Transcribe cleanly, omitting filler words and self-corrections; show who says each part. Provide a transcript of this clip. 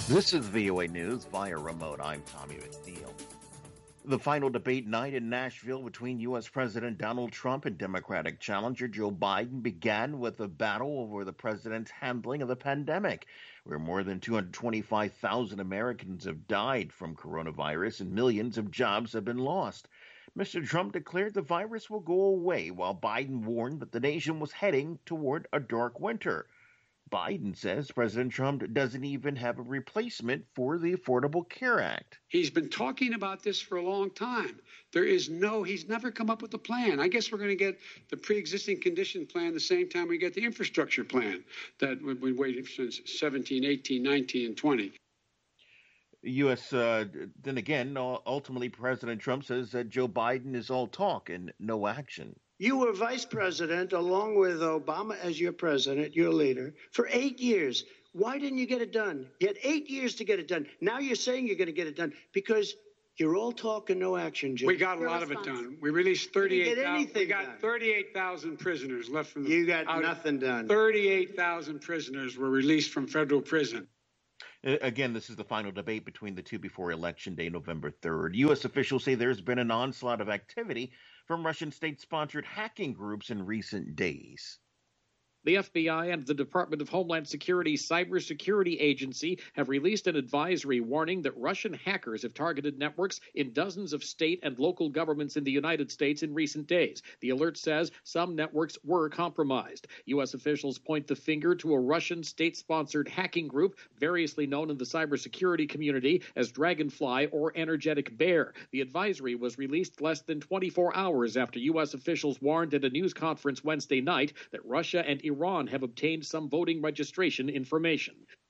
Speaker 1: This is VOA News via remote. I'm Tommy McNeil. The final debate night in Nashville between U.S. President Donald Trump and Democratic challenger Joe Biden began with a battle over the president's handling of the pandemic, where more than 225,000 Americans have died from coronavirus and millions of jobs have been lost. Mr. Trump declared the virus will go away, while Biden warned that the nation was heading toward a dark winter. Biden says President Trump doesn't even have a replacement for the Affordable Care Act.
Speaker 2: He's been talking about this for a long time. He's never come up with a plan. I guess we're going to get the pre-existing condition plan the same time we get the infrastructure plan that we've been waiting since 17, 18, 19, and 20.
Speaker 1: Then again, ultimately President Trump says that Joe Biden is all talk and no action.
Speaker 3: You were vice president along with Obama as your president, your leader, for 8 years. Why didn't you get it done? You had 8 years to get it done. Now you're saying you're going to get it done because you're all talk and no action, Jim.
Speaker 2: We got a lot of it done. We released 38,000. We got 38,000 prisoners left from the.
Speaker 3: You got nothing done.
Speaker 2: 38,000 prisoners were released from federal prison.
Speaker 1: Again, this is the final debate between the two before Election Day, November 3rd. U.S. officials say there's been an onslaught of activity from Russian state-sponsored hacking groups in recent days.
Speaker 4: The FBI and the Department of Homeland Security's Cybersecurity Agency have released an advisory warning that Russian hackers have targeted networks in dozens of state and local governments in the United States in recent days. The alert says some networks were compromised. U.S. officials point the finger to a Russian state-sponsored hacking group, variously known in the cybersecurity community as Dragonfly or Energetic Bear. The advisory was released less than 24 hours after U.S. officials warned at a news conference Wednesday night that Russia and Iran have obtained some voting registration information.